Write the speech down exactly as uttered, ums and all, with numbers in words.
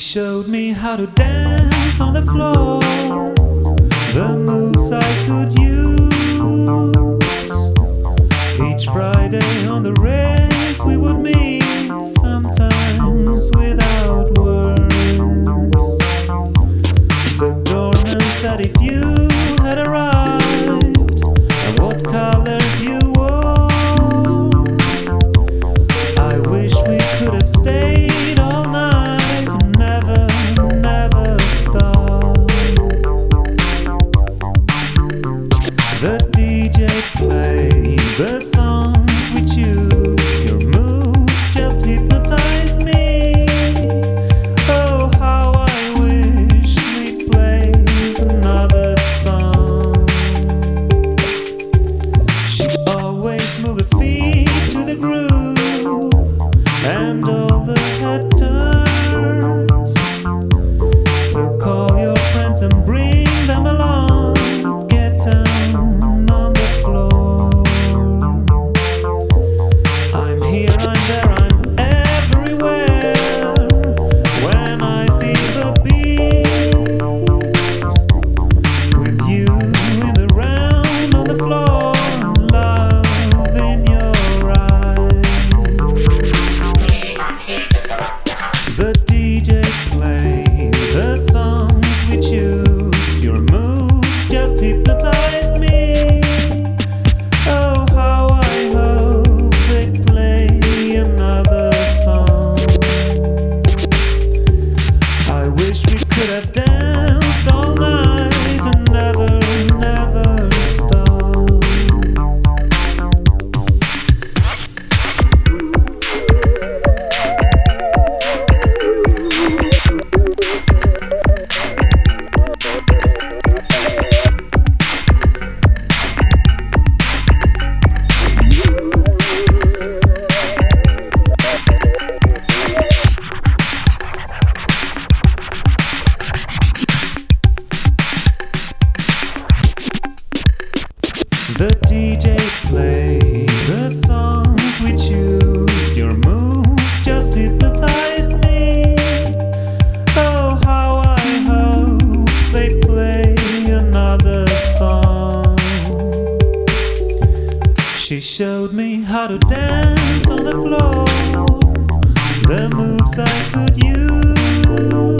showed me how to dance on the floor, the moves I could use. Each Friday on the race we would meet, sometimes without words. The doorman said if you had arrived and what colors you wore, I wish we could have stayed all night and never, never stopped. The D J played the songs we choose. Your moves just hypnotized me. Oh, how I wish we played another song. She always moved her feet to the groove and all the head turns. So call your friends and bring them along. Get down on the floor. I'm here, I'm there, I'm everywhere. When I feel the beat, with you in the round on the floor, and love in your eyes. The D J played the songs we choose. Your moves just hypnotized me. Oh, how I hope they play another song. I wish we could have danced all night and never, never stopped. The D J played the songs we choose. Your moves just hypnotized me. Oh, how I hope they play another song. She showed me how to dance on the floor, the moves I could use.